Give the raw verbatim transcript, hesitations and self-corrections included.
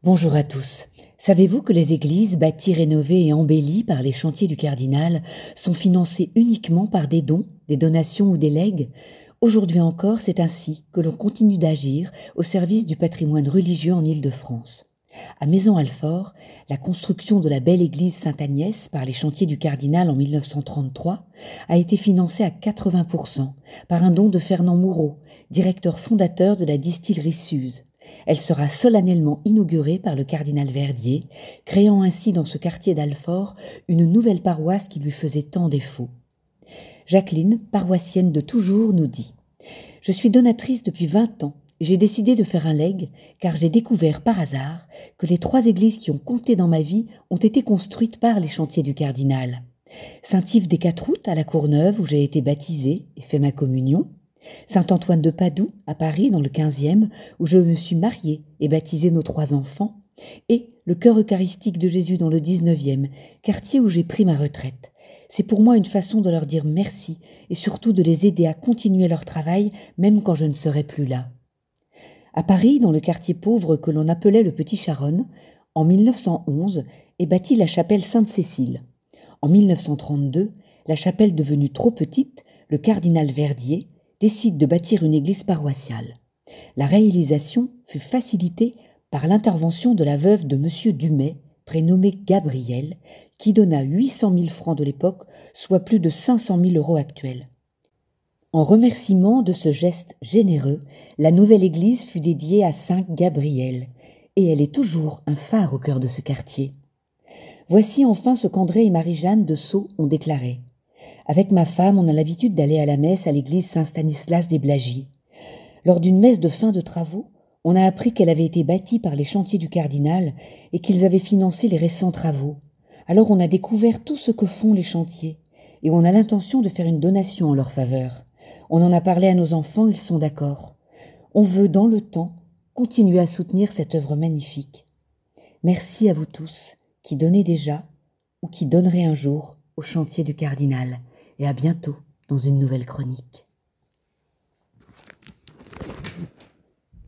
Bonjour à tous. Savez-vous que les églises bâties, rénovées et embellies par les chantiers du cardinal sont financées uniquement par des dons, des donations ou des legs? Aujourd'hui encore, c'est ainsi que l'on continue d'agir au service du patrimoine religieux en Île-de-France. À Maison-Alfort, la construction de la belle église Sainte-Agnès par les chantiers du cardinal en mille neuf cent trente-trois a été financée à quatre-vingts pour cent par un don de Fernand Moureau, directeur fondateur de la distillerie Suze. Elle sera solennellement inaugurée par le cardinal Verdier, créant ainsi dans ce quartier d'Alfort une nouvelle paroisse qui lui faisait tant défaut. Jacqueline, paroissienne de toujours, nous dit « Je suis donatrice depuis vingt ans. J'ai décidé de faire un legs car j'ai découvert par hasard que les trois églises qui ont compté dans ma vie ont été construites par les chantiers du cardinal. Saint-Yves des Quatre-Routes à la Courneuve où j'ai été baptisée et fait ma communion, Saint-Antoine de Padoue, à Paris, dans le quinzième, où je me suis mariée et baptisé nos trois enfants, et le Chœur Eucharistique de Jésus dans le dix-neuvième, quartier où j'ai pris ma retraite. C'est pour moi une façon de leur dire merci et surtout de les aider à continuer leur travail, même quand je ne serai plus là. À Paris, dans le quartier pauvre que l'on appelait le Petit Charonne, en mille neuf cent onze, est bâtie la chapelle Sainte-Cécile. En mille neuf cent trente-deux, la chapelle devenue trop petite, le cardinal Verdier décide de bâtir une église paroissiale. La réalisation fut facilitée par l'intervention de la veuve de M. Dumay, prénommée Gabrielle, qui donna huit cent mille francs de l'époque, soit plus de cinq cent mille euros actuels. En remerciement de ce geste généreux, la nouvelle église fut dédiée à Sainte Gabrielle, et elle est toujours un phare au cœur de ce quartier. Voici enfin ce qu'André et Marie-Jeanne de Sceaux ont déclaré. Avec ma femme, on a l'habitude d'aller à la messe à l'église Saint-Stanislas des Blagies. Lors d'une messe de fin de travaux, on a appris qu'elle avait été bâtie par les chantiers du cardinal et qu'ils avaient financé les récents travaux. Alors on a découvert tout ce que font les chantiers et on a l'intention de faire une donation en leur faveur. On en a parlé à nos enfants, ils sont d'accord. On veut, dans le temps, continuer à soutenir cette œuvre magnifique. Merci à vous tous qui donnez déjà ou qui donnerez un jour au chantier du cardinal. Et à bientôt dans une nouvelle chronique.